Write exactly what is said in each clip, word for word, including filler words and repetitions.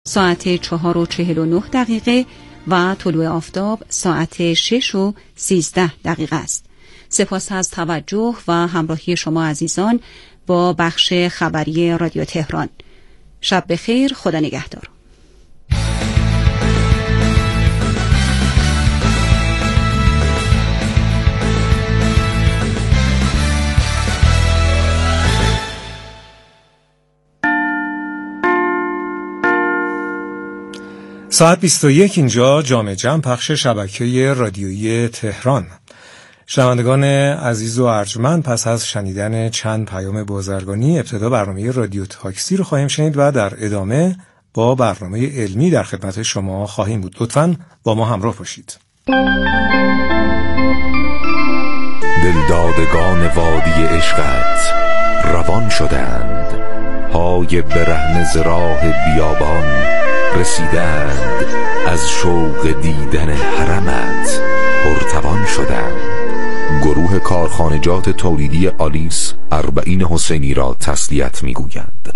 ساعت چهار و چهل و نه دقیقه و طلوع آفتاب ساعت شش و سیزده دقیقه است. سپاس از توجه و همراهی شما عزیزان با بخش خبری رادیو تهران. شب بخیر، خدا نگهدار. ساعت بیست و یک اینجا جامع جمع پخش شبکه رادیویی تهران. شنوندگان عزیز و ارجمند، پس از شنیدن چند پیام بازرگانی ابتدا برنامه رادیو تاکسی رو خواهیم شنید و در ادامه با برنامه علمی در خدمت شما خواهیم بود. لطفاً با ما همراه باشید. دلدادگان وادی عشقت روان شدند، پای برهنه ز راه بیابان رسیدند، از شوق دیدن حرمت پرتوان شدند. گروه کارخانجات تولیدی آلیس اربعین حسینی را تسلیت می‌گویند.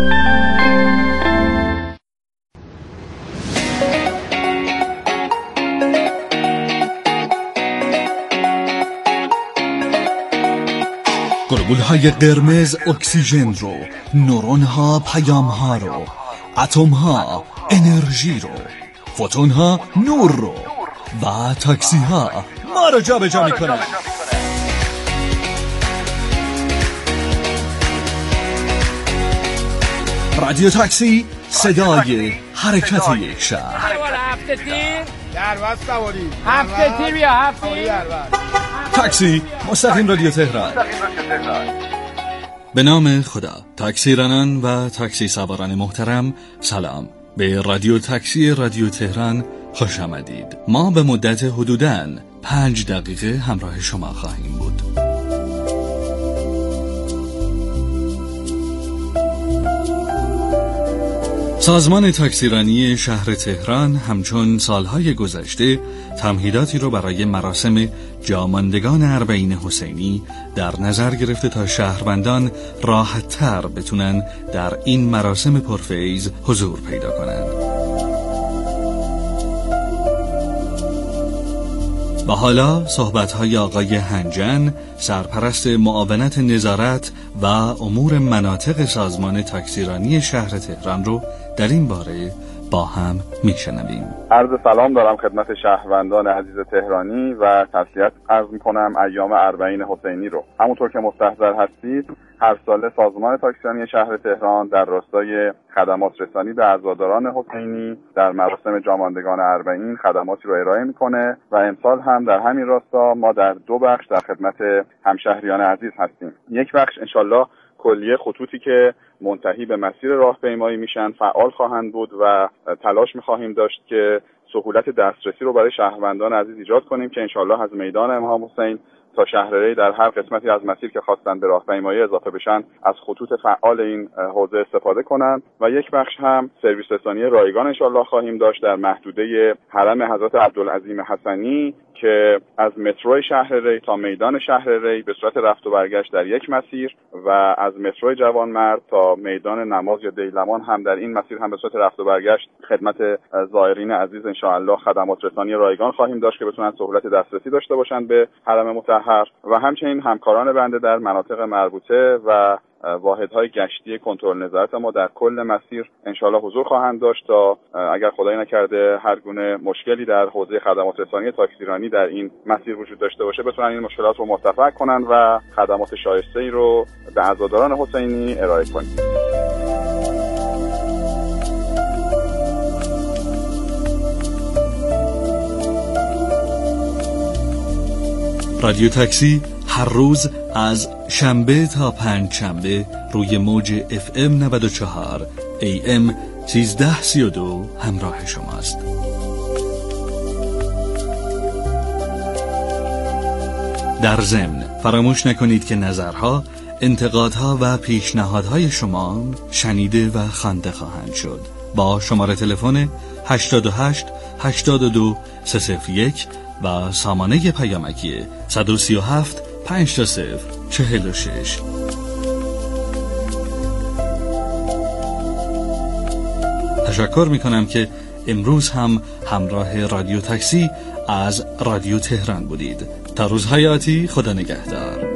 گلبول‌های قرمز اکسیژن رو، نورون‌ها پیام‌ها رو، اتم‌ها انرژی رو، فوتون‌ها نور رو و تاکسی‌ها ما رو جا به جا می‌کنن. رادیو تاکسی، صدای حرکت یک شهر. هفته تیر درواز سواری، هفته تیر بیا، هفته تیر تاکسی مستقیم رادیو تهران. به نام خدا. تاکسی رانان و تاکسی سواران محترم، سلام. به رادیو تاکسی رادیو تهران خوش آمدید. ما به مدت حدوداً پنج دقیقه همراه شما خواهیم بود. سازمان تاکسیرانی شهر تهران همچون سالهای گذشته تمهیداتی رو برای مراسم جاماندگان اربعین حسینی در نظر گرفته تا شهروندان راحت‌تر بتونن در این مراسم پرفیض حضور پیدا کنند. و حالا صحبت‌های آقای هنجن، سرپرست معاونت نظارت و امور مناطق سازمان تاکسیرانی شهر تهران رو در این باره با هم میشنویم. عرض سلام دارم خدمت شهروندان عزیز تهرانی و تسلیت عرض میکنم ایام اربعین حسینی رو. همونطور که مستحضر هستید، هر ساله سازمان تاکسیرانی شهر تهران در راستای خدمات رسانی به عزاداران حسینی در مراسم جاماندگان اربعین خدماتی رو ارائه میکنه و امسال هم در همین راستا ما در دو بخش در خدمت همشهریان عزیز هستیم. یک بخش انشالله کلیه خطوطی که منتهی به مسیر راهپیمایی میشن فعال خواهند بود و تلاش میخواهیم داشت که سهولت دسترسی رو برای شهروندان عزیز ایجاد کنیم که انشالله از میدان امام حسین تا شهر ری در هر قسمتی از مسیر که خواستن به راهپیمایی اضافه بشن از خطوط فعال این حوزه استفاده کنند و یک بخش هم سرویس رسانی رایگان انشالله خواهیم داشت در محدوده حرم حضرت عبدالعظیم حسنی که از مترو شهر ری تا میدان شهر ری به صورت رفت و برگشت در یک مسیر و از مترو جوانمرد تا میدان نماز یا دیلمان هم در این مسیر هم به صورت رفت و برگشت خدمت زائرین عزیز انشاءالله خدمات رسانی رایگان خواهیم داشت که بتونن سهولت دسترسی داشته باشند به حرم مطهر و همچنین همکاران بنده در مناطق مربوطه و واحدهای گشتی کنترل نظارت ما در کل مسیر انشالله حضور خواهند داشت تا اگر خدای نکرده هر گونه مشکلی در حوزه خدمات رسانی تاکسیرانی در این مسیر وجود داشته باشه بتونن این مشکلات رو مرتفع کنن و خدمات شایسته‌ای رو به عزاداران حسینی ارائه کنیم. رادیو تاکسی هر روز از شنبه تا پنج شنبه روی موج اف ام نود و چهار ای ام سیزده سی و دو همراه شماست. در ضمن فراموش نکنید که نظرها، انتقادها و پیشنهادهای شما شنیده و خوانده خواهند شد. با شماره تلفن هشتاد و هشت هشتاد و دو سه صفر یک و سامانه پیامکی صد و سی و هفت پنج تا صفر چهل و شش. تشکر میکنم که امروز هم همراه رادیو تاکسی از رادیو تهران بودید. تا روزهای آتی، خدا نگهدار.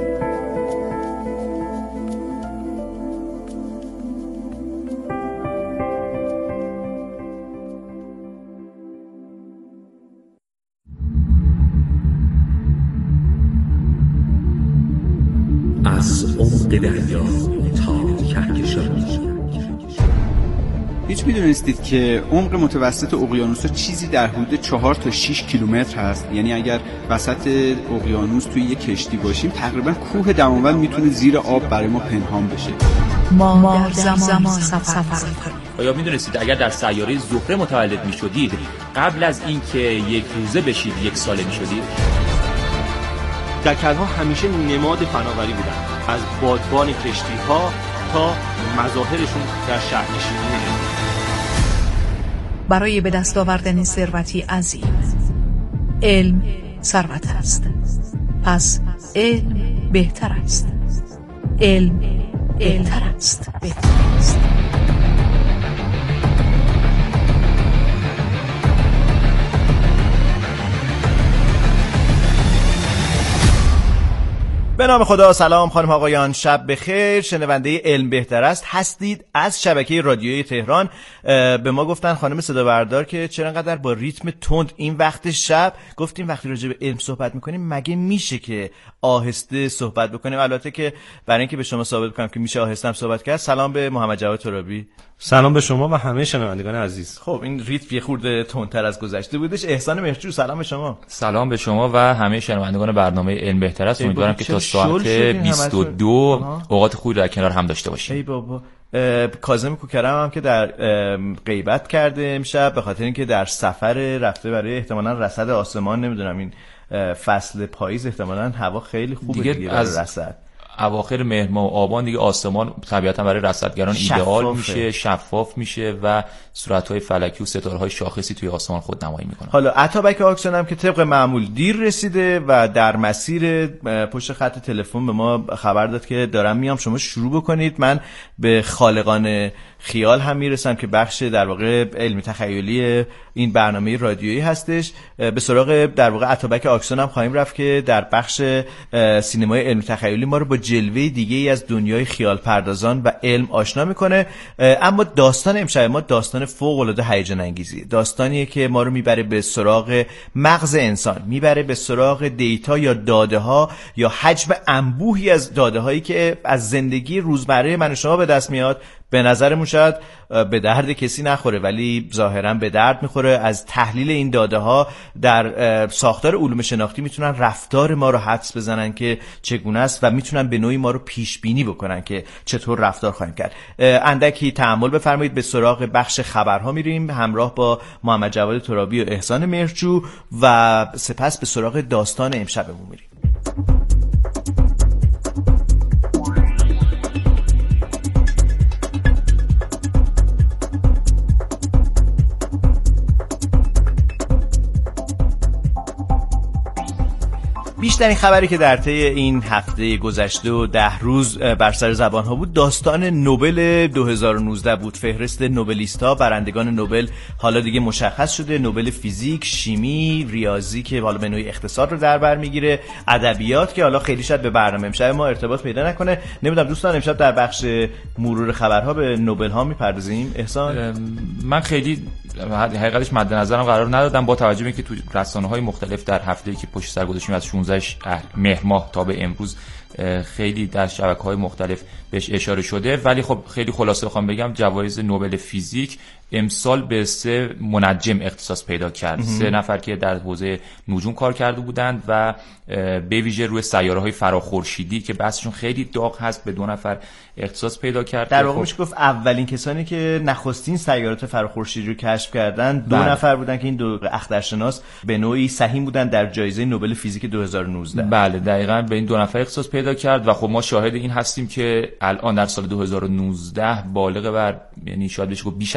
از عمق دریا تا کهکشان. هیچ میدونستید که عمق متوسط اقیانوس‌ها چیزی در حدود چهار تا شش کیلومتر هست؟ یعنی اگر وسط اقیانوس توی یک کشتی باشیم تقریبا کوه دماوند میتونه زیر آب برای ما پنهان بشه. ما در زمان سفر کنیم. آیا میدونستید اگر در سیاره زهره متولد میشدید قبل از اینکه یک روزه بشید یک ساله میشدید؟ دکل‌ها همیشه نماد فناوری بودن، از بادبان کشتی‌ها تا مظاهرشون در شهرنشینی. برای به دست آوردن ثروتی عظیم، علم ثروت است. پس علم بهتر است. علم بهتر است. بهتر است. به نام خدا. سلام خانم آقایان، شب بخیر. شنونده علم بهتر است هستید از شبکه رادیویی تهران. به ما گفتن خانم صدا بردار که چرا انقدر با ریتم تند این وقت شب. گفتیم وقتی راجع به علم صحبت میکنیم مگه میشه که آهسته صحبت بکنیم؟ البته که برای اینکه به شما ثابت کنم که میشه آهسته هم صحبت کرد، سلام به محمد جواد ترابی. سلام به شما و همه شنوندگان عزیز. خب این ریتم یه خورده تندتر از گذشته بودش. احسان مهرجو، سلام به شما. سلام به شما و همه شنوندگان برنامه علم بهتر است. امیدوارم که تا ساعت بیست و دو اوقات خوبی در کنار هم داشته باشیم. ای بابا. کاظم کوکرم هم که در غیبت کرده امشب به خاطر اینکه در سفر رفته برای احتمالاً رصد آسمان. نمیدونم این فصل پاییز احتمالاً هوا خیلی خوبه دیگه, دیگه از رصد. اواخر مهر ماه و آبان دیگه آسمان طبیعتا برای رصدگران ایدئال میشه، شفاف میشه و صورت‌های فلکی و ستاره‌های شاخصی توی آسمان خود نمایی میکنه. حالا اتابک آکسیون هم که طبق معمول دیر رسیده و در مسیر پشت خط تلفن به ما خبر داد که دارم میام، شما شروع بکنید. من به خالقان خیال هم میرسم که بخش در واقع علمی تخیلی این برنامه رادیویی هستش. به سراغ در واقع اتابک آکسیون هم خواهیم رفت که در بخش سینمای علمی تخیلی ما رو با جلوه دیگه ای از دنیای خیال پردازان و علم آشنا میکنه. اما داستان امشب ما داستان فوق العاده هیجان انگیزی، داستانیه که ما رو میبره به سراغ مغز انسان، میبره به سراغ دیتا یا داده ها یا حجم انبوهی از داده هایی که از زندگی روزمره من و شما به دست میاد. به نظرمون شاید به درد کسی نخوره ولی ظاهرا به درد میخوره. از تحلیل این داده ها در ساختار علوم شناختی میتونن رفتار ما رو حدس بزنن که چگونه است و میتونن به نوعی ما رو پیش بینی بکنن که چطور رفتار خواهیم کرد. اندکی تأمل بفرمایید. به سراغ بخش خبرها میریم همراه با محمد جواد ترابی و احسان مهرجو و سپس به سراغ داستان امشبمون میریم. بیشترین خبری که در طی این هفته گذشته و ده روز بر سر زبان ها بود داستان نوبل دو هزار و نوزده بود. فهرست نوبلیست‌ها، برندگان نوبل حالا دیگه مشخص شده. نوبل فیزیک، شیمی، ریاضی که حالا به نوعی اقتصاد رو در بر میگیره، ادبیات که حالا خیلی شاید به برنامه امشب ما ارتباط پیدا نکنه. نمیدونم دوستان امشب در بخش مرور خبرها به نوبل ها میپردازیم. احسان، من خیلی حقیقتش مد نظرم قرار ندادم با توجه به اینکه تو رسانه‌های مختلف در هفته‌ای که پشت سر گذاشتیم از شانزده مهر ماه تا به امروز خیلی در شبکه‌های مختلف بهش اشاره شده، ولی خب خیلی خلاصه بخوام بگم جوایز نوبل فیزیک امسال به سه منجم اختصاص پیدا کرد. سه نفر که در حوزه نجوم کار کرده بودند و به ویژه روی سیاره‌های فراخورشیدی که بحثشون خیلی داغ هست به دو نفر اختصاص پیدا کرد. در واقع میشه گفت اولین کسانی که نخستین سیارات فراخورشیدی رو کشف کردن دو بله. نفر بودن که این دو اخترشناس به نوعی سهیم بودن در جایزه نوبل فیزیک دو هزار و نوزده. بله دقیقاً به این دو نفر اختصاص پیدا کرد و خب ما شاهد این هستیم که الان در سال دو هزار و نوزده بالغ بر یعنی شاید بشه گفت بیش از چهار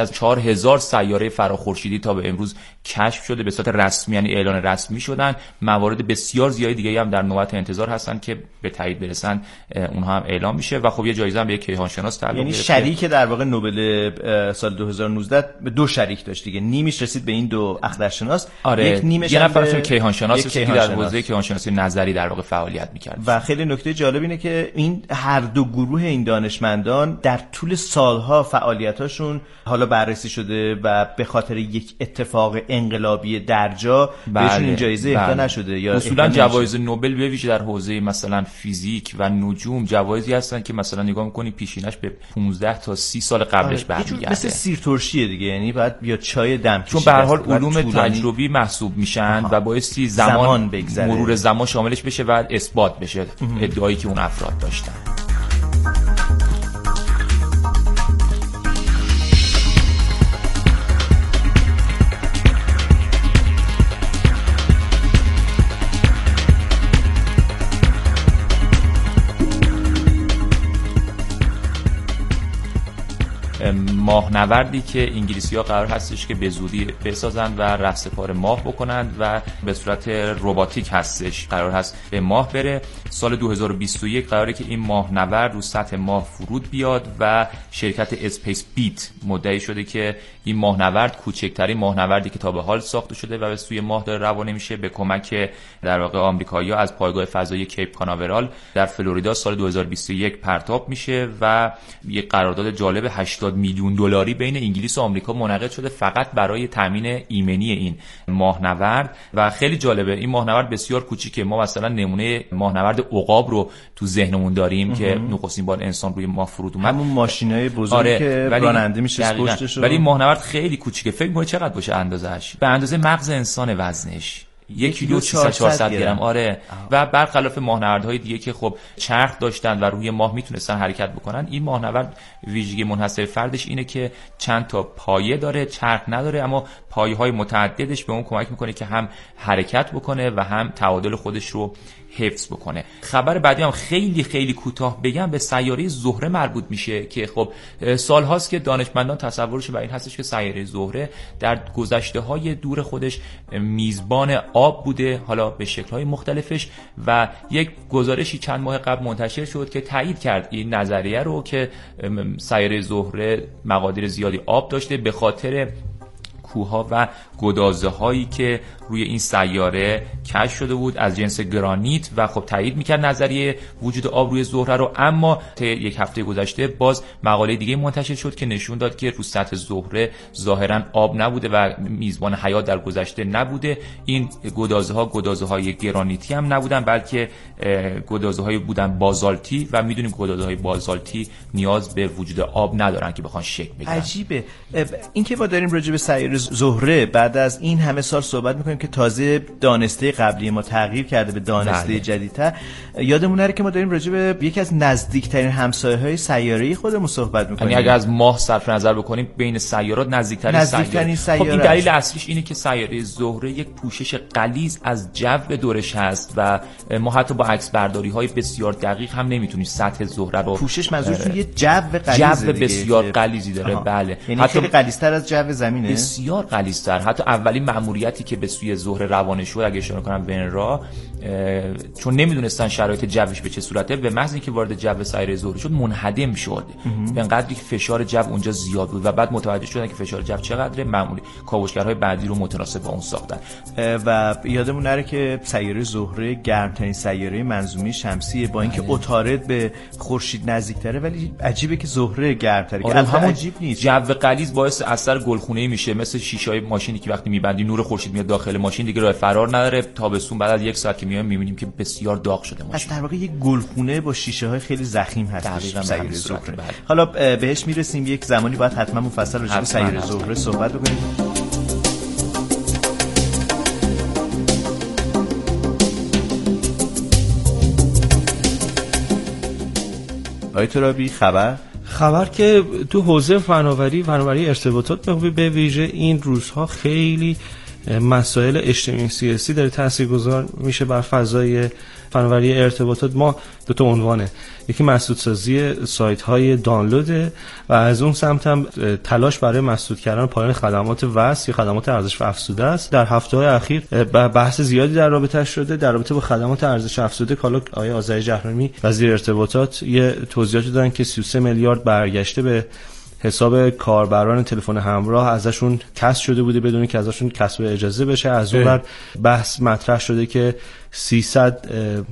هزار سیاره فراخورشیدی تا به امروز کشف شده به صورت رسمی، یعنی اعلان رسمی شدن. موارد بسیار زیادی دیگه هم در نوبت انتظار هستن که به تایید برسن، اونها هم اعلام میشه و خب یه جایزه هم به یک کیهانشناس تعلق یعنی گرفته. شریک در واقع نوبل سال دو هزار و نوزده به دو شریک داشت دیگه، نیمیش رسید به این دو اخترشناس، آره. یک نیمش یه هم نفرش به کیهانشناس که در کیهانشناس. حوزه کیهانشناسی نظری در واقع فعالیت می‌کرد. و خیلی نکته جالب اینه که این هر دو گروه این دانشمندان در طول سالها فعالیتاشون حالا بررسی شده و به خاطر یک اتفاق انقلابی درجا بله. بهشون این جایزه اهدا بله. نشده یا اصولا جوایز نوبل به ویژه در حوزه مثلا فیزیک و نجوم جوایزی هستن که مثلا نگاه می‌کنی پیشینش به پانزده تا سی سال قبلش برمیگرده. مثل سیرترشیه دیگه، یعنی بعد بیا چای دم چون به هر حال علوم تجربی محسوب میشن و بایستی زمان, زمان مرور زمان شاملش بشه و اثبات بشه ادعایی که اون افراد داشتن. ماهنوردی که انگلیسی‌ها قرار هستش که به زودی بسازن و رهسپار ماه بکنند و به صورت رباتیک هستش قرار هست به ماه بره. سال دو هزار و بیست و یک قراره که این ماهنورد رو سطح ماه فرود بیاد و شرکت اسپیس بیت مدعی شده که این ماهنورد کوچکترین ماهنوردی که تا به حال ساخته شده و به سوی ماه داره روانه میشه به کمک در واقع آمریکایی‌ها از پایگاه فضایی کیپ کاناورال در فلوریدا سال دو هزار و بیست و یک پرتاب میشه و یک قرارداد جالب هشتاد میلیون دلاری بین انگلیس و آمریکا منعقد شده فقط برای تامین ایمنی این ماهنورد. و خیلی جالبه این ماهنورد بسیار کوچیکه. ما مثلا نمونه ماهنورد عقاب رو تو ذهنمون داریم امه. که نخستین بار انسان روی ماه فرود اومد، همون ماشینای بزرگی آره. که راننده میشه پشتش، ولی ماهنورد خیلی کوچیکه. فکر می‌کنی چقدر باشه اندازه‌اش؟ به اندازه مغز انسان وزنش، یک کیلو سیصد چهارصد گرم. آره آه. و برخلاف ماهنوردهای دیگه که خب چرخ داشتن و روی ماه میتونستن حرکت بکنن، این ماهنورد ویژگی منحصر فردش اینه که چند تا پایه داره، چرخ نداره، اما پایه‌های متعددش به اون کمک میکنه که هم حرکت بکنه و هم تعادل خودش رو حفظ بکنه. خبر بعدی هم خیلی خیلی کوتاه بگم به سیاره زهره مربوط میشه که خب سال هاست که دانشمندان تصورش بر این هستش که سیاره زهره در گذشته های دور خودش میزبان آب بوده، حالا به شکل های مختلفش، و یک گزارشی چند ماه قبل منتشر شد که تایید کرد این نظریه رو که سیاره زهره مقادیر زیادی آب داشته به خاطر کوه‌ها و گدازه هایی که روی این سیاره کشف شده بود از جنس گرانیت و خب تایید میکرد نظریه وجود آب روی زهره رو. اما طی یک هفته گذشته باز مقاله دیگه منتشر شد که نشون داد که رو سطح زهره ظاهرا آب نبوده و میزبان حیات در گذشته نبوده. این گدازه ها گدازه های گرانیتی هم نبودن بلکه گدازه های بودن بازالتی و میدونیم گدازه های بازالتی نیاز به وجود آب ندارن که بخوان شکل بگیرن. عجیبه این که ما داریم راجع به سیاره زهره بعد از این همه سال صحبت میکنیم که تازه دانسته قبلی ما تغییر کرده به دانسته بله. جدیدتر. یادمون نره که ما داریم راجع به یکی از نزدیکترین همسایه‌های سیاره‌ای خودمون صحبت میکنیم. یعنی اگه از ماه صرف نظر بکنیم بین سیارات نزدیکترین, نزدیکترین سیاره. خب این دلیل اصلیش اینه که سیاره زهره یک پوشش غلیظ از جو دورش هست و ما حتی با عکس برداری‌های بسیار دقیق هم نمیتونیم سطح زهره رو پوشش منظورتون یه جو غلیظ جو بسیار غلیظی داره. بله یعنی حتی خیلی غلیظتر از جو زمینه، بسیار غلیظتر. حتی اولین مأموریتی که به سوی زهره روانه شد اگه اشاره کنم ونرا، چون نمیدونستن شرایط جوش به چه صورته، به محض اینکه وارد جو سیاره زهره شد منهدم شد به انقدری که فشار جو اونجا زیاد بود و بعد متوجه شدن که فشار جو چقدره، معمولی کاوشگرهای بعدی رو متناسب با اون ساختن. و یادمون نره که سیاره زهره گرمترین سیاره منظومه شمسیه با اینکه عطارد به خورشید نزدیکتره، ولی عجیبه که زهره گرمتره. آره همون عجیب نیست. جو غلیظ باعث اثر گلخونه‌ای میشه، مثل شیشه‌های ماشینی که وقتی میبندی نور خورشید میاد داخل ماشین دیگه راه فرار نداره. تابستون بعد از یک ساعت که میایم میبینیم که بسیار داغ شده ماشین. پس در واقع یک گلخونه با شیشه‌های خیلی ضخیم هست سیاره زهره. حالا بهش میرسیم، یک زمانی باید حتما مفصل راجع به سیاره زهره صحبت بکنیم. آقای ترابی خبر خبر که تو حوزه فناوری فناوری ارتباطات به ویژه این روزها خیلی مسائل اجتماعی سیاسی داره تاثیرگذار میشه بر فضای فناوری ارتباطات. ما دو تا عنوانه، یکی مسدودسازی سایت های دانلوده و از اون سمت هم تلاش برای مسدود کردن پایان خدمات وصل یا خدمات ارزش افزوده است. در هفته های اخیر بحث زیادی در رابطه شده در رابطه با خدمات ارزش افزوده. حالا آقای آذری جهرمی وزیر ارتباطات یه توضیحاتی دادن که سی و سه میلیارد برگشته به حساب کاربران تلفن همراه ازشون کسب شده بوده بدون که ازشون کسب اجازه بشه. از اون ور بحث مطرح شده که سیصد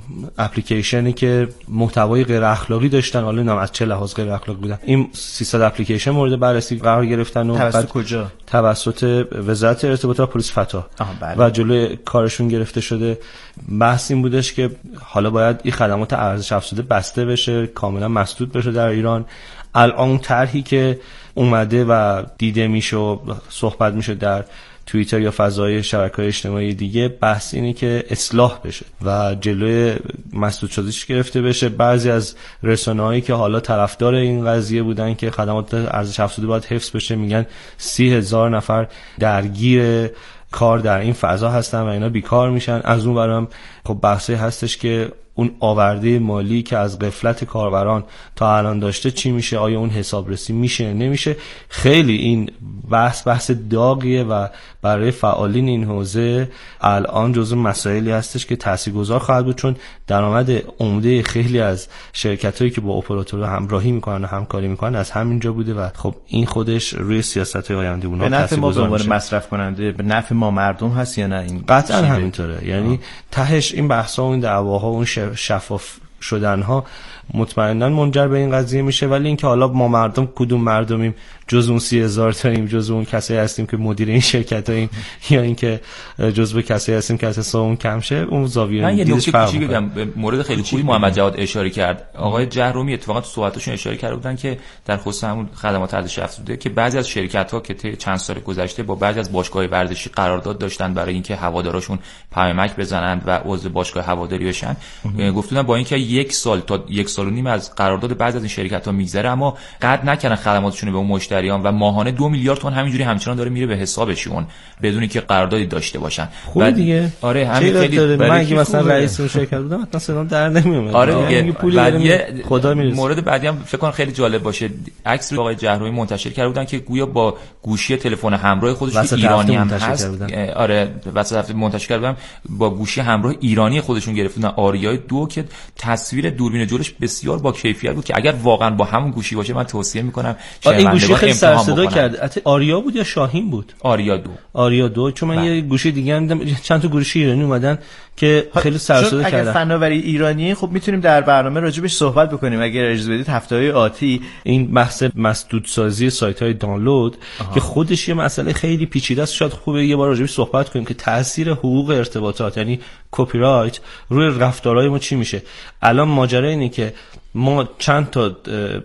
اپلیکیشنی که محتوای غیر اخلاقی داشتن، حالا نام از چه لحاظ غیر اخلاقی بودن، این سیصد اپلیکیشن مورد بررسی قرار گرفتن و توسط کجا؟ توسط وزارت ارتباطات پلیس فتا و جلوی کارشون گرفته شده. بحث این بودش که حالا باید این خدمات ارزش افزوده بسته بشه، کاملا مسدود بشه در ایران. الان طرحی که اومده و دیده میشه و صحبت میشه در توییتر یا فضای شبکه‌های اجتماعی دیگه، بحث اینه که اصلاح بشه و جلوی مسدود شدنش گرفته بشه. بعضی از رسانه‌هایی که حالا طرفدار این قضیه بودن که خدمات ارزش افزوده باید حفظ بشه، میگن سی هزار نفر درگیر کار در این فضا هستن و اینا بیکار میشن. از اون برم خب بحثی هستش که اون آورده مالی که از غفلت کاربران تا الان داشته چی میشه، آیا اون حسابرسی میشه نمیشه. خیلی این بحث بحث داغیه و برای فعالین این حوزه الان جزو مسائلی هستش که تاثیرگذار خواهد بود، چون درآمد عمده خیلی از شرکتایی که با اپراتورها همراهی میکنن و همکاری میکنن از همینجا بوده و خب این خودش روی سیاست‌های آینده اونها تاثیرگذار میشه. به نفع ما مصرف کننده، به نفع ما مردم هست یا نه؟ این قطعا همینطوره. یعنی تهش این بحث‌ها و این دعواها و اون شفاف شدنها مطمئنا منجر به این قضیه میشه. ولی اینکه حالا ما مردم کدوم مردمیم، جز اون سی هزار تاییم، جز اون کسایی هستیم که مدیر این شرکت هاییم یا اینکه جز به کسایی هستیم که حساب اون کم شه، اون زاویه من یه نکته کوچیک بگم. مورد خیلی خوبی محمد جواد اشاره کرد. آقای جهرومی اتفاقا تو صحبتاشون اشاره کرده بودن که در خصوص همون خدمات ارزش افزوده که بعضی از شرکت ها که طی چند سال گذشته با بعضی از باشگاه ورزشی قرارداد داشتن برای اینکه هواداراشون پیامک بزنند و عضو باشگاه هواداری بشن، گفتن با اینکه یک سال تا یک سال و نیم از قرارداد بعضی از این شرکت ها میگذره اما قطع نکردن خدماتشون رو به اون مشتریان و ماهانه دو میلیارد تومان همینجوری همچنان داره میره به حسابشون بدون اینکه قراردادی داشته باشن. خوبه دیگه. آره همین خیلی. من اگه مثلا رئیس اون شرکت بودم حتما صدام در نمیومد. آره دیگه. پولی خدا میرسه. مورد بعدی هم فکر کنم خیلی جالب باشه، عکس رو آقای جهرومی منتشر کرده بودن که گویا با گوشی تلفن همراه خودش که ایرانی هم هست، آره واسه هفته منتشر کردم، با گوشی همراه ایرانی خودشون گرفتن آریای دو که تصویر دوربین جلوش بسیار با کیفیت بود که اگر واقعا با همون گوشی باشه من توصیه میکنم این گوشی خیلی سر صدا کرد. آریا بود یا شاهین بود؟ آریا دو. آریا دو. چون من یه گوشی دیگه هم دیدم چند تا گوشی ایرانی اومدن که خیلی سر صدا کردن. اگه فناوری ایرانی خب میتونیم در برنامه راجبش صحبت بکنیم اگر اجازه بدید هفته‌های آتی. این بحث مسدودسازی سایت‌های دانلود آها. که خودش یه مسئله خیلی پیچیده است، شاید خوبه یه بار راجبش صحبت کنیم که تاثیر حقوق ارتباطات یعنی کپی رایت روی رفتارهای ما چی میشه. الان ماجرا اینه که ما چند تا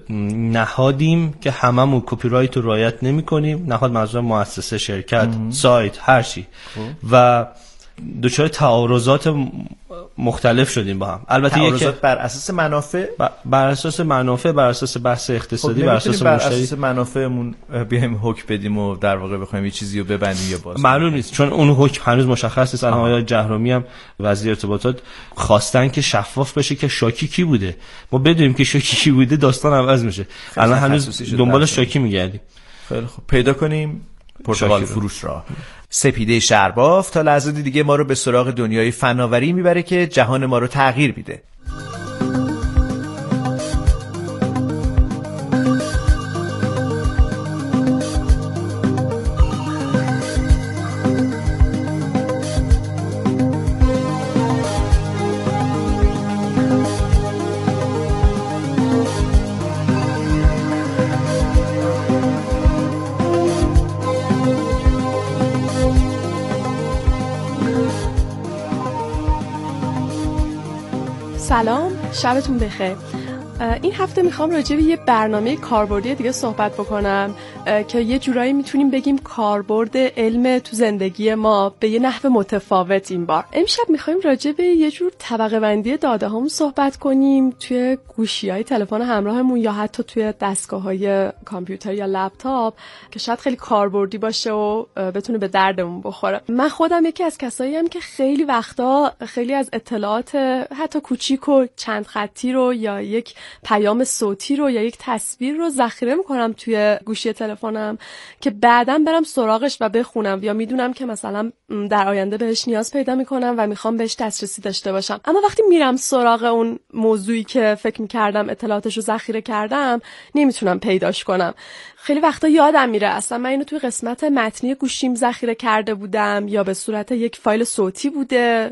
نهادیم که هممون کپی رایت رو رعایت نمی‌کنیم، نهاد منظور مؤسسه، شرکت، ام. سایت، هر چی، و دچار تعارضات مختلف شدیم با هم. البته تعارضات بر اساس منافع، بر اساس منافع، بر اساس بحث اقتصادی، خب بر اساس بر مشتری. اساس منافعمون بیایم حکم بدیم و در واقع بخوایم یه چیزی رو ببندیم یا باز معلوم نیست، چون اون حکم هنوز مشخص نیست. الان آقای جهرومی هم وزیر ارتباطات خواستن که شفاف بشه که شاکی کی بوده. ما بدونیم که شاکی کی بوده داستان عوض میشه. الان هنوز دنبال شاکی میگردیم. خیلی خب پیدا کنیم پرتغال فروش را. سپیده شرباف تا لحظات دیگه ما رو به سراغ دنیای فناوری میبره که جهان ما رو تغییر میده. سلام، شبتون بخیر. این هفته میخوام راجع به یه برنامه کاربردی دیگه صحبت بکنم که یه جورایی میتونیم بگیم کاربرد علم تو زندگی ما به یه نحو متفاوت. این بار امشب میخوایم راجع به یه جور طبقه بندی داده هامون صحبت کنیم توی گوشی‌های تلفن همراهمون یا حتی توی دستگاه‌های کامپیوتر یا لپتاپ که شاید خیلی کاربردی باشه و بتونه به دردمون بخوره. من خودم یکی از کسایی ام که خیلی وقتا خیلی از اطلاعات حتی کوچیک و چند خطی رو یا یک پیام صوتی رو یا یک تصویر رو ذخیره میکنم توی گوشی تلفنم که بعداً برم سراغش و بخونم یا میدونم که مثلا در آینده بهش نیاز پیدا میکنم و میخوام بهش دسترسی داشته باشم. اما وقتی میرم سراغ اون موضوعی که فکر میکردم اطلاعاتش رو ذخیره کردم نمیتونم پیداش کنم. خیلی وقتا یادم میره اصلا من اینو توی قسمت متنی گوشیم ذخیره کرده بودم یا به صورت یک فایل صوتی بوده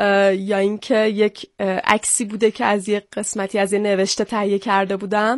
یا اینکه یک عکسی بوده که از یک قسمتی از یه نوشته تهیه کرده بودم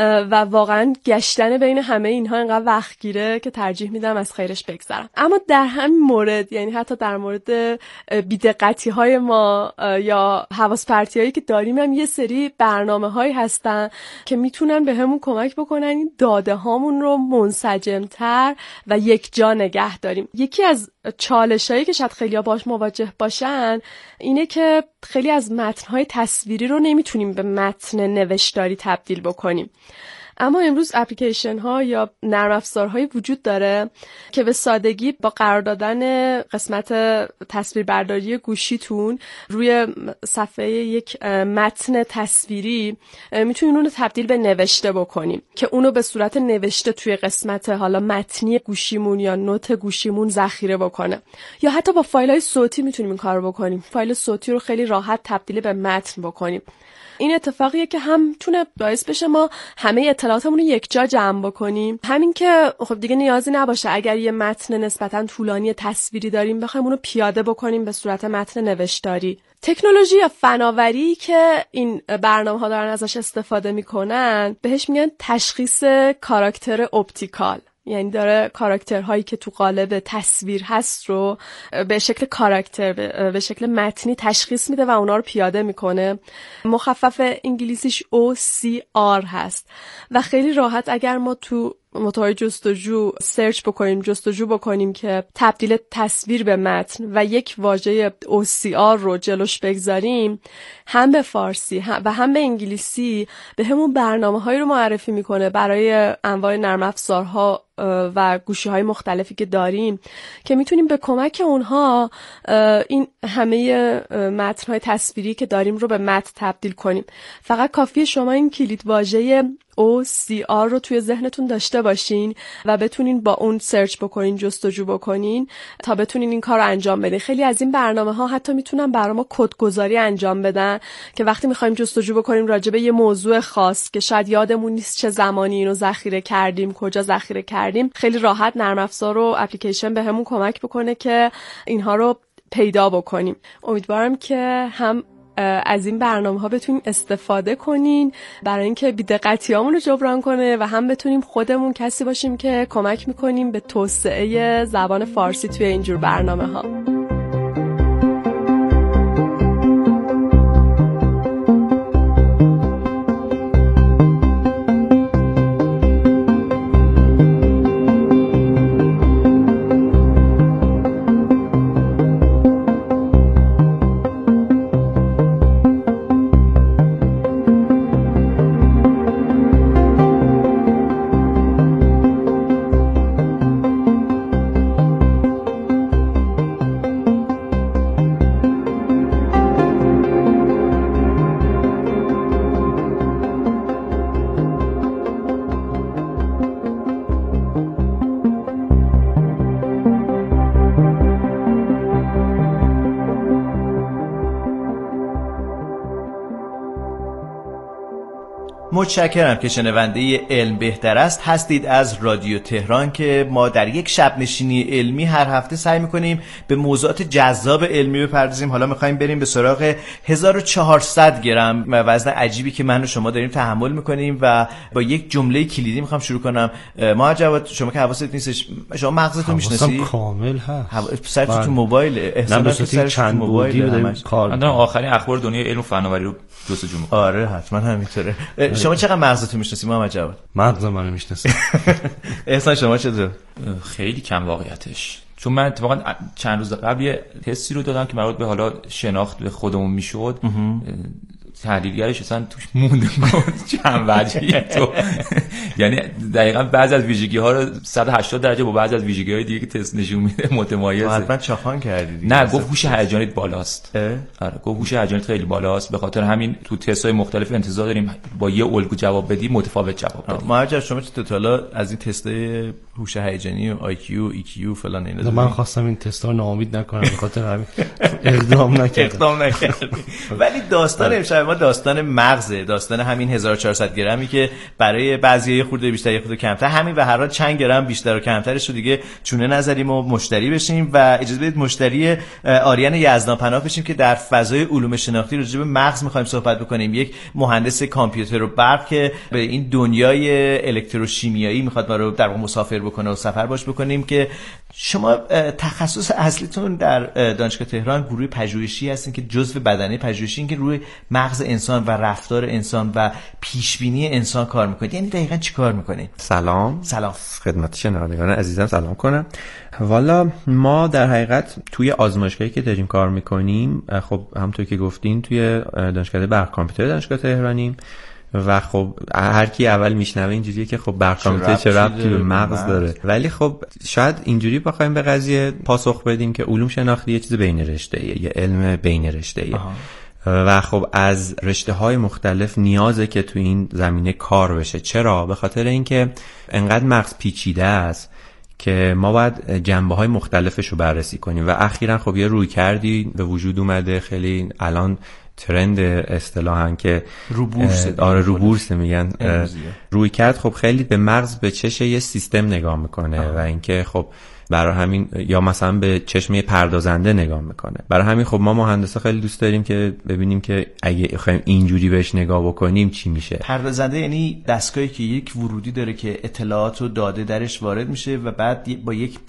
و واقعا گشتن بین همه اینها اینقدر وقت گیره که ترجیح میدم از خیرش بگذرم. اما در همین مورد، یعنی حتی در مورد بی‌دقتی های ما یا حواس پرتی هایی که داریم، هم یه سری برنامه هایی هستن که میتونن به همون کمک بکنن این داده هامون رو منسجمتر و یک جا نگه داریم. یکی از چالشایی که شاید خیلی ها باش مواجه باشن اینه که خیلی از متن‌های تصویری رو نمیتونیم به متن نوشتاری تبدیل بکنیم. اما امروز اپلیکیشن ها یا نرم افزارهایی وجود داره که به سادگی با قرار دادن قسمت تصویربرداری گوشیتون روی صفحه یک متن تصویری میتونین اونو تبدیل به نوشته بکنیم که اونو به صورت نوشته توی قسمت حالا متنی گوشیمون یا نوت گوشیمون ذخیره بکنه. یا حتی با فایل های صوتی میتونیم این کارو بکنیم. فایل صوتی رو خیلی راحت تبدیل به متن بکنیم. این اتفاقیه که هم تونه باعث بشه ما همه اطلاعاتمون رو یک جا جمع بکنیم، همین که خب دیگه نیازی نباشه اگر یه متن نسبتاً طولانی تصویری داریم بخوایم اون رو پیاده بکنیم به صورت متن نوشتاری. تکنولوژی یا فناوری که این برنامه ها دارن ازش استفاده میکنن بهش میگن تشخیص کاراکتر اپتیکال. یعنی داره کاراکترهایی که تو قالب تصویر هست رو به شکل کاراکتر به شکل متنی تشخیص میده و اونا رو پیاده میکنه. مخفف انگلیسیش او سی آر هست و خیلی راحت اگر ما تو موتور جستجو سرچ بکنیم، جستجو بکنیم که تبدیل تصویر به متن و یک واژه او سی آر رو جلوش بگذاریم، هم به فارسی و هم به انگلیسی به همون برنامه‌هایی رو معرفی میکنه برای انواع نرم افزارها و گوشی‌های مختلفی که داریم که میتونیم به کمک اونها این همه متن‌های تصویری که داریم رو به متن تبدیل کنیم. فقط کافیه شما این کلید واژه او سی آر رو توی ذهنتون داشته باشین و بتونین با اون سرچ بکنین، جستجو بکنین تا بتونین این کار رو انجام بدین. خیلی از این برنامه‌ها حتی میتونن برای ما کدگذاری انجام بدن که وقتی می‌خوایم جستجو بکنیم راجع به یه موضوع خاص که شاید یادمون نیست چه زمانی اینو ذخیره کردیم، کجا ذخیره کردیم، خیلی راحت نرم افزار و اپلیکیشن بهمون کمک بکنه که اینها رو پیدا بکنیم. امیدوارم که هم از این برنامه ها بتونیم استفاده کنین برای اینکه بی‌دقتیامون رو جبران کنه و هم بتونیم خودمون کسی باشیم که کمک میکنیم به توسعه زبان فارسی توی اینجور برنامه ها. متشکرم که شنونده علم بهتر است هستید از رادیو تهران که ما در یک شب نشینی علمی هر هفته سعی میکنیم به موضوعات جذاب علمی بپردازیم. حالا میخوایم بریم به سراغ هزار و چهارصد گرم وزن عجیبی که من و شما داریم تحمل میکنیم و با یک جمله کلیدی میخوام شروع کنم. ما جواد، شما که حواست نیستش، شما مغزتو میشناسی؟ کامل هست. سرت تو موبایل، احسانا که سرت تو موبایل داریم کار. من آخرین اخبار دنیای علم و فناوری رو جستجو میکنم. آره حتما همینطوره. شما چقدر مغزتو میشناسی محمد جواد؟ مغز منو میشناسی. احسان شما چطور؟ خیلی کم واقعیتش، چون من اتفاقا چند روز قبل یه تستی رو دادم که مربوط به حالا شناخت به خودمون میشد. تحلیلگرش اصلا توش مونده چند وجهی تو، یعنی دقیقاً بعضی از ویژگی ها رو صد و هشتاد درجه با بعضی از ویژگی های دیگه که تست نشون میده متمایزه. حتما چاخان کردی دیگه. نه، گفت هوش هیجانیت بالاست. آره، گفت هوش هیجانیت خیلی بالاست، به خاطر همین تو تست های مختلف انتظار داریم با یه الگو جواب بدی متفاوت جواب بدی. ماجرا شما چه تا از این تستای هوش هیجانی و آی کیو ای کیو فلان اینا؟ من خواستم این تستا رو ناامید نکنم، به خاطر همین اقدام نکردم. اقدام نکردم. ولی داستان امشب ما داستان مغزه، داستان همین هزار و چهارصد گرمی که برای بعضی‌ها خورده بیشتر یا خورده کمتر، همین به هر حال چند گرم بیشتر و کمترش رو دیگه چونه نذاریم و مشتری بشیم و اجازه بدید مشتری آریان یزدانپناه بشیم که در فضای علوم شناختی راجع به مغز می‌خوایم صحبت بکنیم. یک مهندس کامپیوتر و برق که به این دنیای الکتروشیمیایی میخواد ما رو در واقع مسافر بکنه و سفر باش بکنیم. که شما تخصص اصلیتون در دانشگاه تهران گروه پژوهشی هستین که جزء بدنه پژوهشی این که روی مغز انسان و رفتار انسان و پیشبینی انسان کار میکنید. یعنی دقیقاً چی کار میکنید؟ سلام سلام خدمت شنوندگان عزیزم سلام کنم. والا ما در حقیقت توی آزمایشگاهی که داریم کار میکنیم، خب همونطور که گفتین توی دانشکده برق کامپیوتر دانشگاه تهرانیم و خب هر کی اول میشنوه اینجوریه که خب برق کامپیوتر چه ربطی به مغز داره، ولی خب شاید اینجوری بخوایم به قضیه پاسخ بدیم که علوم شناختی یه چیز بین رشته‌ایه، یه علم بین رشته‌ایه و خب از رشته‌های مختلف نیازه که تو این زمینه کار بشه. چرا؟ به خاطر اینکه انقدر مغز پیچیده است که ما باید جنبه‌های مختلفش رو بررسی کنیم و اخیراً خب یه روی کردی به وجود اومده، خیلی الان ترند اصطلاحاً که رو بورس، آره رو بورس میگن، روی کرد خب خیلی به مغز به چش یه سیستم نگاه میکنه آه. و اینکه خب برای همین یا مثلا به چشم پردازنده نگاه میکنه. برای همین خب ما مهندسا خیلی دوست داریم که ببینیم که اگه بخوایم اینجوری بهش نگاه بکنیم چی میشه. پردازنده یعنی دستگاهی که یک ورودی داره که اطلاعات و داده درش وارد میشه و بعد با یک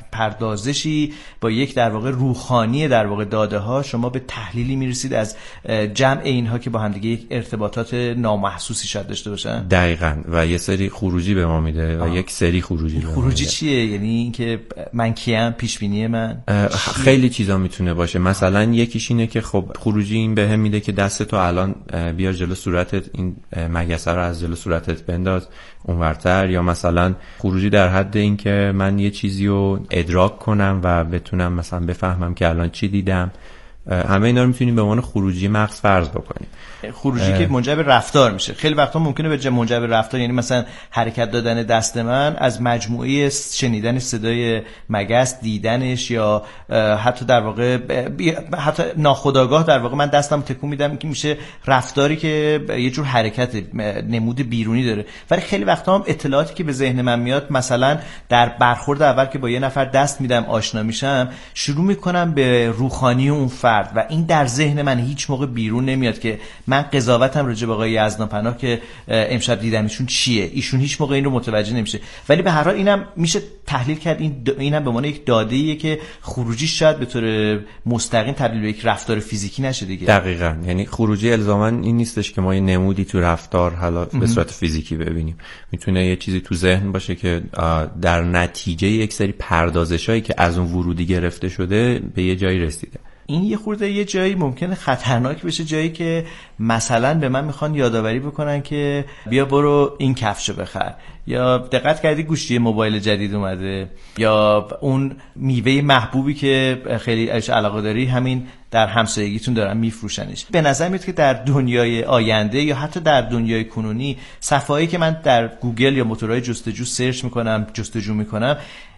پردازشی، با یک در واقع روحانی در واقع داده ها شما به تحلیلی میرسید از جمع اینها که با هم دیگه یک ارتباطات نامحسوسی شاید داشته باشن. دقیقاً. و یه سری خروجی به ما میده و آه. یک سری خروجی به ما خروجی میده. چیه؟ یعنی اینکه من کیم، پیش بینی من خیلی چیزا میتونه باشه. مثلا یکیش اینه که خب خروجی این بهم میده که دستتو الان بیار جلو صورتت، این مگسه رو از جلو صورتت بنداز اونورتر، یا مثلا خروجی در حد این که من یه چیزی رو ادراک کنم و بتونم مثلا بفهمم که الان چی دیدم. همه اینا رو میتونیم به عنوان خروجی مغز فرض بکنیم. خروجی که منجر به رفتار میشه. خیلی وقتا ممکنه به منجر به رفتار، یعنی مثلا حرکت دادن دست من از مجموعه شنیدن صدای مگس، دیدنش، یا حتی در واقع حتی ناخودآگاه در واقع من دستم تکون میدم که میشه رفتاری که یه جور حرکت نمود بیرونی داره. ولی خیلی وقتا هم اطلاعاتی که به ذهن من میاد، مثلا در برخورد اول که با یه نفر دست میدم آشنا میشم، شروع میکنم به روحانی اون فرد و این در ذهن من هیچ موقع بیرون نمیاد که من قضاوتم راجع به آقای یزدانپناه که امشب دیدمشون چیه. ایشون هیچ موقع این رو متوجه نمیشه. ولی به هر حال اینم میشه تحلیل کرد، این اینم به معنی یک داده‌ایه که خروجی شاید به طور مستقیم تبدیل به یک رفتار فیزیکی نشه دیگه. دقیقاً. یعنی خروجی الزاما این نیستش که ما یه نمودی تو رفتار حالا به صورت فیزیکی ببینیم. میتونه یه چیزی تو ذهن باشه که در نتیجه یک سری پردازشایی که از اون ورودی گرفته شده به یه جایی رسیده. این یه خورده یه جایی ممکنه خطرناک بشه، جایی که مثلا به من میخوان یادآوری بکنن که بیا برو این کفشو بخر، یا دقت کردی گوشی موبایل جدید اومده، یا اون میوه محبوبی که خیلی علاقه داری همین در همسایگیتون دارن میفروشنش. به نظر میاد که در دنیای آینده یا حتی در دنیای کنونی، صفحه‌ای که من در گوگل یا موتورهای جستجو سرچ میکنم، جستجو میکنم،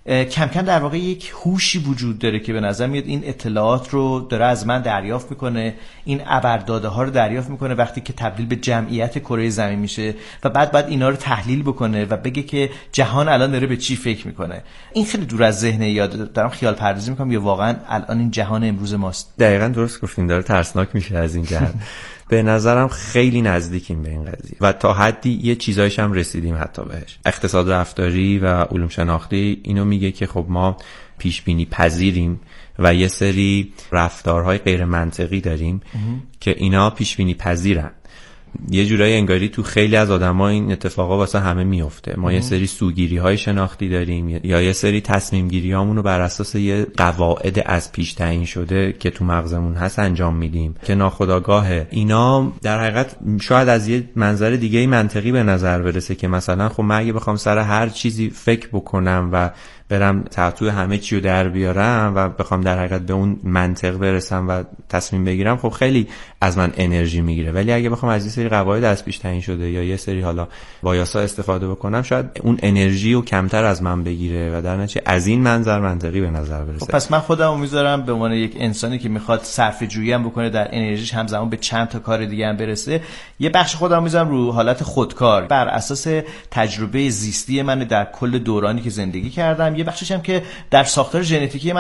کم کم در واقع یک هوشی وجود داره که به نظر میاد این اطلاعات رو داره از من دریافت میکنه، این ابرداده ها رو دریافت میکنه وقتی که تبدیل به جمعیت کره زمین میشه و بعد بعد اینا رو تحلیل بکنه و بگه که جهان الان داره به چی فکر میکنه. این خیلی دور از ذهنه، یا دارم خیال پردازی میکنم یا واقعا الان این جهان امروز ماست؟ دقیقاً درست گفتین، داره ترسناک میشه از این جهت. به نظرم خیلی نزدیکیم به این قضیه و تا حدی یه چیزایش هم رسیدیم حتی بهش. اقتصاد رفتاری و علوم شناختی اینو میگه که خب ما پیش بینی پذیریم و یه سری رفتارهای غیر منطقی داریم که اینا پیش بینی پذیرن. یه جورایی انگاری تو خیلی از آدم‌ها این اتفاقا واسه همه میفته. ما یه سری سوگیری‌های شناختی داریم یا یه سری تصمیم‌گیری‌هامون رو بر اساس یه قواعد از پیش تعیین شده که تو مغزمون هست انجام میدیم که ناخودآگاهه. اینا در حقیقت شاید از یه منظر دیگه‌ای منطقی به نظر برسه که مثلا خب من اگه بخوام سر هر چیزی فکر بکنم و برم تحتوی همه چی رو در بیارم و بخوام در حقیقت به اون منطق برسم و تصمیم بگیرم، خب خیلی از من انرژی میگیره. ولی اگه بخوام از یه سری قواعد از پیش تعیین شده یا یه سری حالا بایاسا استفاده بکنم، شاید اون انرژی رو کمتر از من بگیره و در نتیجه از این منظر منطقی به نظر برسه. خب پس من خودم میذارم به عنوان یک انسانی که میخواد صرفه جویی هم بکنه در انرژیش، همزمان به چند تا کار دیگه هم برسه، یه بخش خودم میذارم رو حالت خودکار بر اساس تجربه زیستی من در کل دورانی که زندگی کردم، یه بخشش هم که در ساختار ژنتیکی من